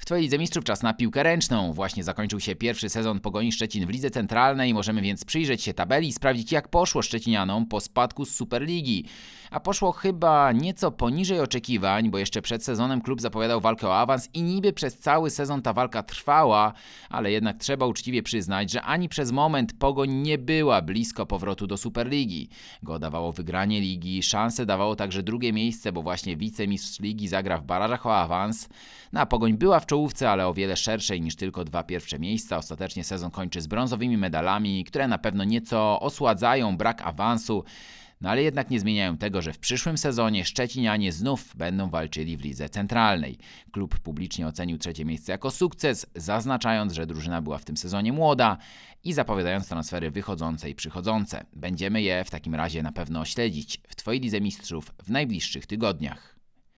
Twojej Lidze Mistrzów czas na piłkę ręczną. Właśnie zakończył się pierwszy sezon Pogoni Szczecin w Lidze Centralnej. Możemy więc przyjrzeć się tabeli i sprawdzić, jak poszło szczecinianom po spadku z Superligi. A poszło chyba nieco poniżej oczekiwań, bo jeszcze przed sezonem klub zapowiadał walkę o awans i niby przez cały sezon ta walka trwała, ale jednak trzeba uczciwie przyznać, że ani przez moment Pogoń nie była blisko powrotu do Superligi. Go dawało wygranie ligi, szansę dawało także drugie miejsce, bo właśnie wicemistrz ligi zagra w barażach o awans. A Pogoń była w czołówce, ale o wiele szerszej niż tylko 2 pierwsze miejsca. Ostatecznie sezon kończy z brązowymi medalami, które na pewno nieco osładzają brak awansu, ale jednak nie zmieniają tego, że w przyszłym sezonie szczecinianie znów będą walczyli w Lidze Centralnej. Klub publicznie ocenił 3. miejsce jako sukces, zaznaczając, że drużyna była w tym sezonie młoda i zapowiadając transfery wychodzące i przychodzące. Będziemy je w takim razie na pewno śledzić w Twojej Lidze Mistrzów w najbliższych tygodniach.